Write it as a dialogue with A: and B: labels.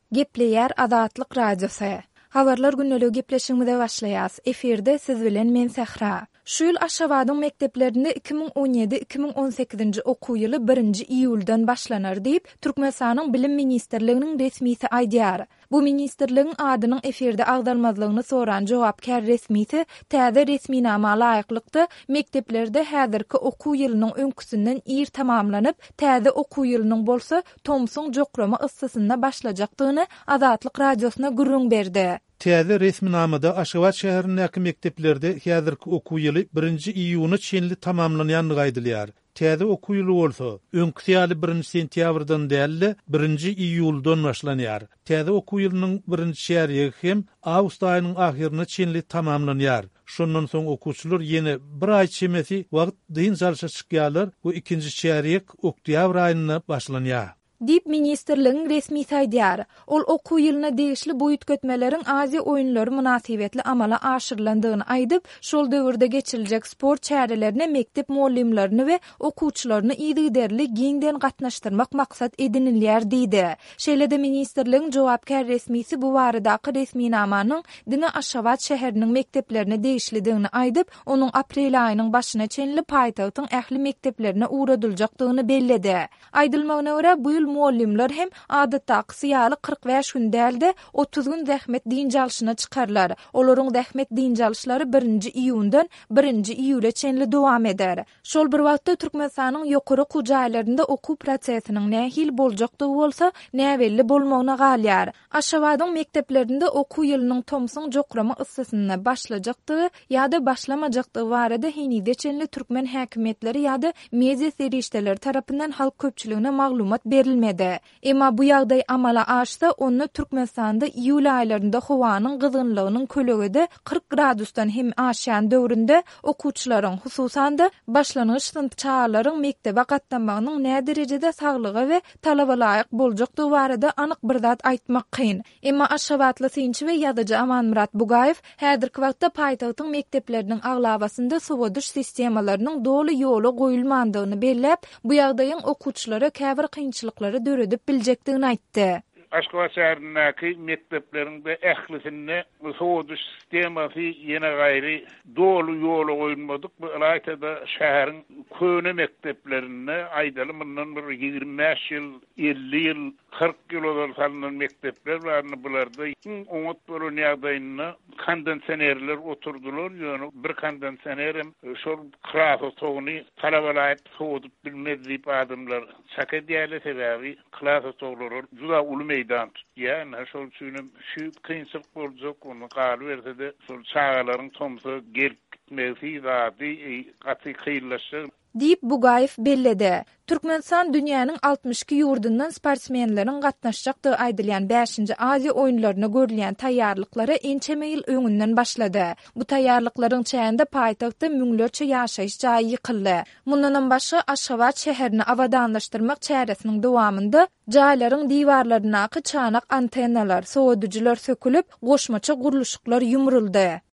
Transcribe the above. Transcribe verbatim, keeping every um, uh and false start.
A: Gepleýär Azatlyk Radiosu. Habarlar günnäli gepleşigimize başlaýas. Eferde siz bilen men Sehra. Şu ýyl Aşgabatyň mekdeplerinde iki bin on ýedi iki bin on sekizinji okuw ýyly birinji iýuldan başlanar diýip Türkmenistanyň Bilim Ministrliginiň resmisi aýdýar. Bu ministrligiň adynyň eferde agdarmazlygyny soran jogapkär resmisi täze resminama laýyklykda mekdeplerde häzirki okuw ýylynyň öňküsinden ir tamamlanyp, täze okuw ýylynyň bolsa Tomsoň jokrama yssasyna başlajakdygyny Azatlyk Radiosuna gürrüň berdi.
B: Täze resminamada Aşgabat şäherindäki mekdeplerde häzirki okuw ýyly birinji iýuny çenli tamamlanýanlygy aýdylýar. Täze okuw ýyly bolsa, öňkü ýaly birinji sentýabrdan däl, birinji iýuldan başlanýar. Täze okuw ýylynyň birinji şäherigi hem awgust aýynyň ahyryna çenli tamamlanýar. Şondan soň okuwçylar ýene bir aý çemesi wagt dyn jalşa çykýarlar. Bu ikinji şäherig oktyabr aýyna başlanýar.
A: Dip ministrligiň resmi saýdýar. Ol okuw ýylyna degişli boýut götmeleriň Aziýa oýunlary münasibetli amala aşyrylandygyny aýdyp, şol döwürde geçiriljek sport çärelerine mektep muallimlerini we okuwçylaryny ýygyderli giňden gatnaşdyrmak maksat edinilýär diýdi. Şeýle-de ministrligiň jogapkär resmisi bu baradaky resminamanyň dini Aşgabat şäheriniň mekteplerine degişlidigini aýdyp, onuň aprel aýynyň başyna çenli paýtagtyň ähli mekteplerine uğradyljakdygyny belledi. Aýdylmagyna görä bu ýyl muallimler hem adatdaky ýaly kırk beş gün däldi otuz gün zähmet diň jalşyna çykarlar. Olaryň zähmet diň jalşlary birinji iýundan birinji iýule çenli dowam eder. Şol bir wagtda Türkmenistanyň ýokary kujaýlarynda okuw prosesiniň nähil boljakdygy bolsa, näwelli bolmagyna galýar. Aşgabatyň mekteplerinde okuw ýylynyň Tomsoň jokrama yssasyna başlajakdygy ýa-da başlamajakdygy barada hinide çenli türkmen häkimetleri ýa-da media serişdeleri tarapyndan halk köpçüligine maglumat berilmedi. Emma bu ýagdaý amala aşsa, onu Türkmenistanda iýul aýlarynda howanyň gyzgynlygynyň kölegede kırk gradusdan hem aşan döwründe okuwçylaryň hususan da başlanyş sınıf çağlaryň mektebe gatnamagynyň nä derejede saglygy we talaba laýyk boljakdygy barada anyk bir zat aýtmak kyn. Emma Aşgabatly synçy we ýazyjy Amanmurat Bugaýew häzirki wagtda paýtagtyň mektepleriniň aglabasynda sowadyş sistemalarynyň doly ýoly goýulmandygyny bellep, bu ýagdaýyň okuwçylara käbir kynçylyklary döredip biljekdigini aýtdy.
C: Aşgabat şäherindäki mekteplerinde ählisinde sowadyş sistemasy ýene gaýry dolu ýoly goýulmadyk. Bu aýtada şäheriň köne mekteplerinde aýdaly mundan bir ýigirme beş ýyl, elli ýyl, kırk ýyl olaran mektepler barny bularda oňat bolan ýagdaýyna kondensenerler oturdular. Ýöne bir kondensenerem şol klasy soňuny talabalar sowadyp bilmezdi adamlar şaka diýerler sebäbi klasy soňlary juda uly meydan tutýan. Şol üçin şu kynçylyk boljak onu galy bersede şol çağalaryň tomsy gelip gitmesi zady gaty kıylaşy
A: Dip Bugaýew belledi. Türkmenistan dünýäniň altmış iki ýurdundan sportsmenleriň gatnaşjakdygy aýdylýan beşinji Aziýa oýunlaryna görülýän taýýarlyklary ençeme ýyl öňünden başlady. Bu taýýarlyklaryň çäğinde paýtagtda müňlerçe ýaşaýyş jaýy ýykyldy. Mundan başga Aşgabat şäherini awadanlaşdyrmak çäresiniň dowamında jaýlaryň diwarlaryna çanak antennalar, sowadyjylar sökülip, goşmaça guruluşyklar ýumruldy.